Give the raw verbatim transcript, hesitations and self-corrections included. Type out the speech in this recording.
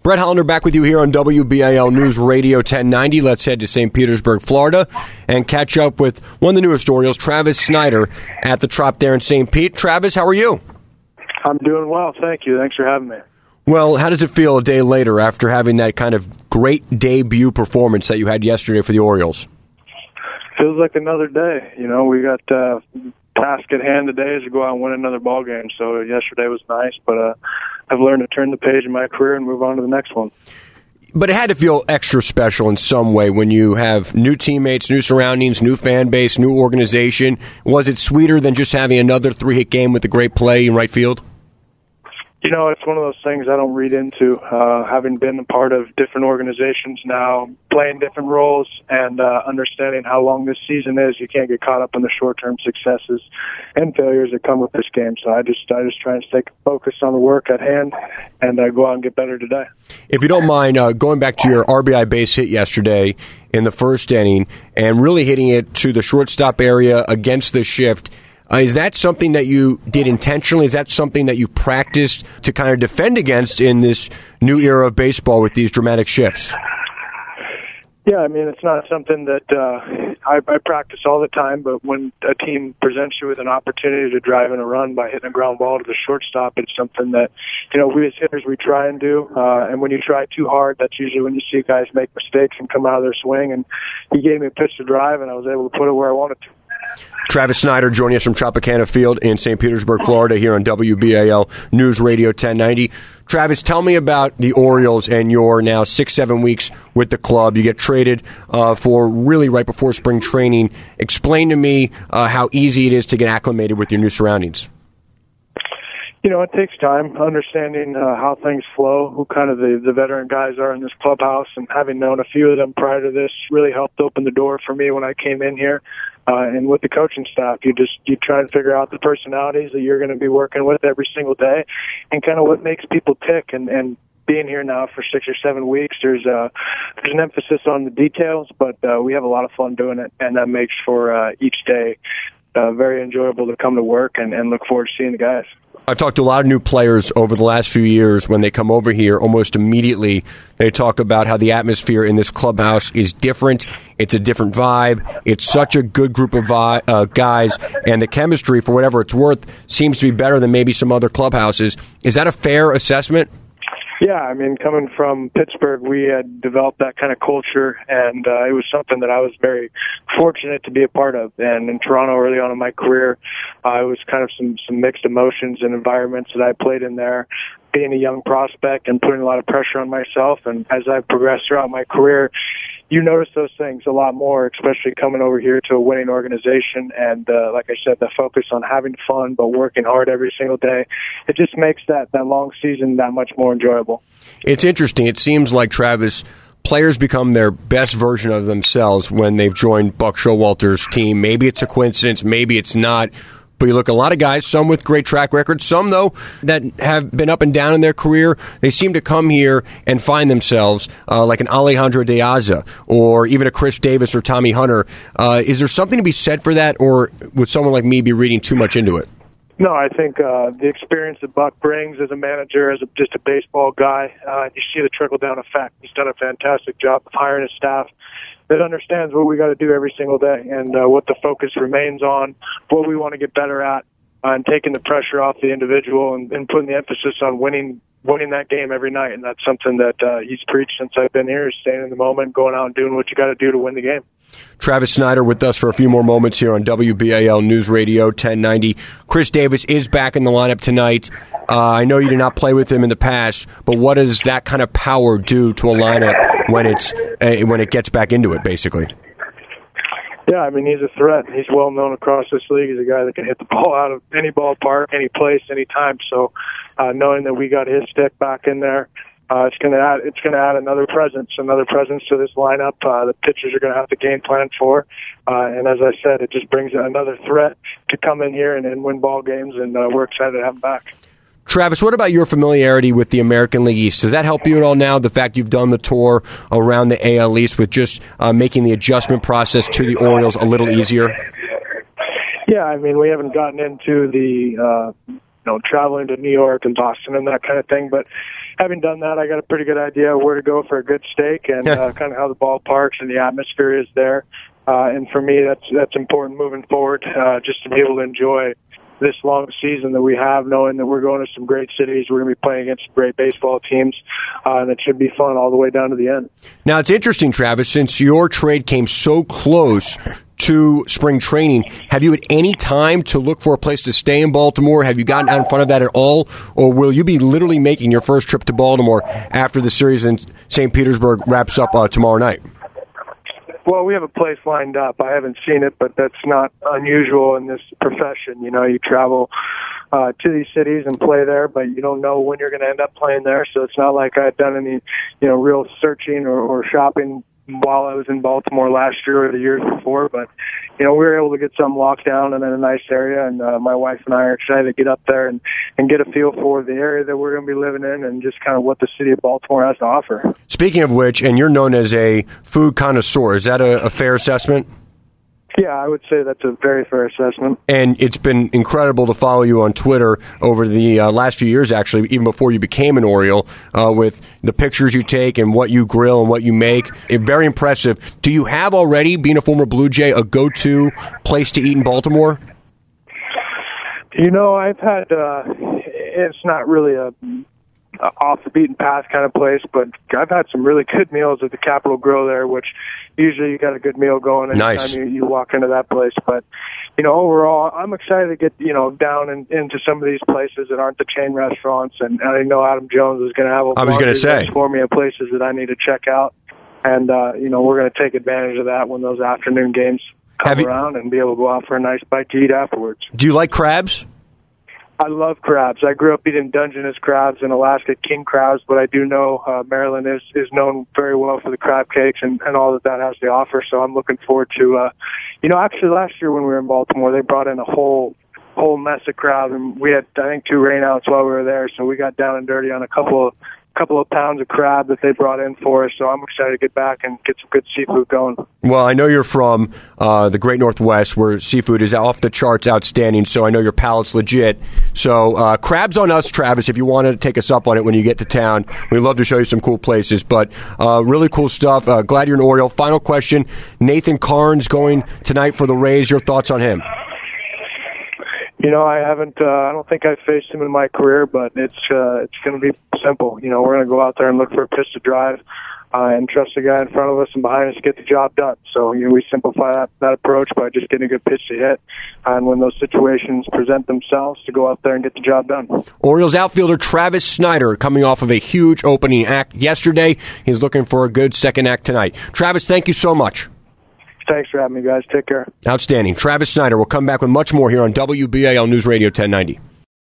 Brett Hollander back with you here on W B A L News Radio ten ninety. Let's head to Saint Petersburg, Florida, and catch up with one of the newest Orioles, Travis Snider, at the Trop there in Saint Pete. Travis, how are you? I'm doing well, thank you. Thanks for having me. Well, how does it feel a day later after having that kind of great debut performance that you had yesterday for the Orioles? Feels like another day. You know, we got uh, task at hand today is to go out and win another ball game. So yesterday was nice, but uh, I've learned to turn the page in my career and move on to the next one. But it had to feel extra special in some way when you have new teammates, new surroundings, new fan base, new organization. Was it sweeter than just having another three-hit game with a great play in right field? You know, it's one of those things I don't read into. Uh, having been a part of different organizations now, playing different roles, and uh, understanding how long this season is, you can't get caught up in the short-term successes and failures that come with this game. So I just, I just try and stay focused on the work at hand and uh, go out and get better today. If you don't mind, uh, going back to your R B I base hit yesterday in the first inning and really hitting it to the shortstop area against the shift. Uh, is that something that you did intentionally? Is that something that you practiced to kind of defend against in this new era of baseball with these dramatic shifts? Yeah, I mean, it's not something that uh, I, I practice all the time, but when a team presents you with an opportunity to drive in a run by hitting a ground ball to the shortstop, it's something that, you know, we as hitters, we try and do. Uh, and when you try too hard, that's usually when you see guys make mistakes and come out of their swing. And he gave me a pitch to drive, and I was able to put it where I wanted to. Travis Snider joining us from Tropicana Field in Saint Petersburg, Florida, here on W B A L News Radio ten ninety. Travis, tell me about the Orioles and your now six, seven weeks with the club. You get traded uh, for really right before spring training. Explain to me uh, how easy it is to get acclimated with your new surroundings. You know, it takes time, understanding uh, how things flow, who kind of the, the veteran guys are in this clubhouse, and having known a few of them prior to this really helped open the door for me when I came in here. Uh, and with the coaching staff, you just you try and figure out the personalities that you're going to be working with every single day and kind of what makes people tick. And, and being here now for six or seven weeks, there's, uh, there's an emphasis on the details, but uh, we have a lot of fun doing it, and that makes for uh, each day uh, very enjoyable to come to work and, and look forward to seeing the guys. I've talked to a lot of new players over the last few years. When they come over here, almost immediately they talk about how the atmosphere in this clubhouse is different. It's a different vibe. It's such a good group of vi- uh, guys, and the chemistry, for whatever it's worth, seems to be better than maybe some other clubhouses. Is that a fair assessment? Yeah, I mean, coming from Pittsburgh, we had developed that kind of culture, and uh, it was something that I was very fortunate to be a part of. And in Toronto, early on in my career, uh, it was kind of some, some mixed emotions and environments that I played in there, being a young prospect and putting a lot of pressure on myself. And as I've progressed throughout my career, you notice those things a lot more, especially coming over here to a winning organization. And uh, like I said, the focus on having fun but working hard every single day, it just makes that, that long season that much more enjoyable. It's interesting. It seems like, Travis, players become their best version of themselves when they've joined Buck Showalter's team. Maybe it's a coincidence, maybe it's not. But you look at a lot of guys, some with great track records, some, though, that have been up and down in their career. They seem to come here and find themselves, uh, like an Alejandro De Aza or even a Chris Davis or Tommy Hunter. Uh, is there something to be said for that, or would someone like me be reading too much into it? No, I think uh, the experience that Buck brings as a manager, as a, just a baseball guy, uh, you see the trickle-down effect. He's done a fantastic job of hiring a staff that understands what we got to do every single day and uh, what the focus remains on, what we want to get better at, uh, and taking the pressure off the individual and, and putting the emphasis on winning winning that game every night. And that's something that uh, he's preached since I've been here, is staying in the moment, going out and doing what you got to do to win the game. Travis Snider with us for a few more moments here on W B A L News Radio ten ninety. Chris Davis is back in the lineup tonight. Uh, I know you did not play with him in the past, but what does that kind of power do to a lineup when it's uh, when it gets back into it, basically? Yeah, I mean, he's a threat. He's well known across this league. He's a guy that can hit the ball out of any ballpark, any place, any time. So uh, knowing that we got his stick back in there, uh, it's going to add it's going to add another presence, another presence to this lineup. Uh, the pitchers are going to have to game plan for, uh, and as I said, it just brings another threat to come in here and, and win ball games. And uh, we're excited to have him back. Travis, what about your familiarity with the American League East? Does that help you at all now, the fact you've done the tour around the A L East, with just uh, making the adjustment process to the Orioles a little easier? Yeah, I mean, we haven't gotten into the, uh, you know, traveling to New York and Boston and that kind of thing, but having done that, I got a pretty good idea of where to go for a good steak and uh, kind of how the ballparks and the atmosphere is there. Uh, and for me, that's that's important moving forward, uh, just to be able to enjoy this long season that we have, knowing that we're going to some great cities. We're going to be playing against great baseball teams, uh, and it should be fun all the way down to the end. Now, it's interesting, Travis, since your trade came so close to spring training, have you had any time to look for a place to stay in Baltimore? Have you gotten out in front of that at all? Or will you be literally making your first trip to Baltimore after the series in Saint Petersburg wraps up uh, tomorrow night? Well, we have a place lined up. I haven't seen it, but that's not unusual in this profession. You know, you travel uh, to these cities and play there, but you don't know when you're going to end up playing there. So it's not like I've done any, you know, real searching or, or shopping while I was in Baltimore last year or the years before. But, you know, we were able to get something locked down and in a nice area, and uh, my wife and I are excited to get up there and, and get a feel for the area that we're going to be living in and just kind of what the city of Baltimore has to offer. Speaking of which, and you're known as a food connoisseur, is that a, a fair assessment? Yeah, I would say that's a very fair assessment. And it's been incredible to follow you on Twitter over the uh, last few years, actually, even before you became an Oriole, uh, with the pictures you take and what you grill and what you make. It, very impressive. Do you have already, being a former Blue Jay, a go-to place to eat in Baltimore? You know, I've had, uh, it's not really a uh, off-the-beaten-path kind of place, but I've had some really good meals at the Capitol Grill there, which usually you got a good meal going anytime nice. you, you walk into that place. But, you know, overall, I'm excited to get, you know, down in, into some of these places that aren't the chain restaurants. And I know Adam Jones is going to have a I was going to say for me of places that I need to check out. And, uh, you know, we're going to take advantage of that when those afternoon games come you, around and be able to go out for a nice bite to eat afterwards. Do you like crabs? I love crabs. I grew up eating Dungeness crabs and Alaska king crabs, but I do know uh, Maryland is, is known very well for the crab cakes and, and all that that has to offer. So I'm looking forward to, uh, you know, actually last year when we were in Baltimore, they brought in a whole whole mess of crabs, and we had, I think, two rainouts while we were there. So we got down and dirty on a couple of couple of pounds of crab that they brought in for us, so I'm excited to get back and get some good seafood going. Well, I know you're from uh, the Great Northwest, where seafood is off the charts outstanding, so I know your palate's legit. So uh, crabs on us, Travis, if you want to take us up on it when you get to town. We'd love to show you some cool places, but uh, really cool stuff. Uh, glad you're an Oriole. Final question, Nathan Karns going tonight for the Rays. Your thoughts on him? You know, I haven't. Uh, I don't think I've faced him in my career, but it's uh, it's going to be simple. You know, we're going to go out there and look for a pitch to drive, uh, and trust the guy in front of us and behind us to get the job done. So you know, we simplify that, that approach by just getting a good pitch to hit, and when those situations present themselves, to go out there and get the job done. Orioles outfielder Travis Snider coming off of a huge opening act yesterday. He's looking for a good second act tonight. Travis, thank you so much. Thanks for having me, guys. Take care. Outstanding. Travis Snider will come back with much more here on W B A L News Radio ten ninety.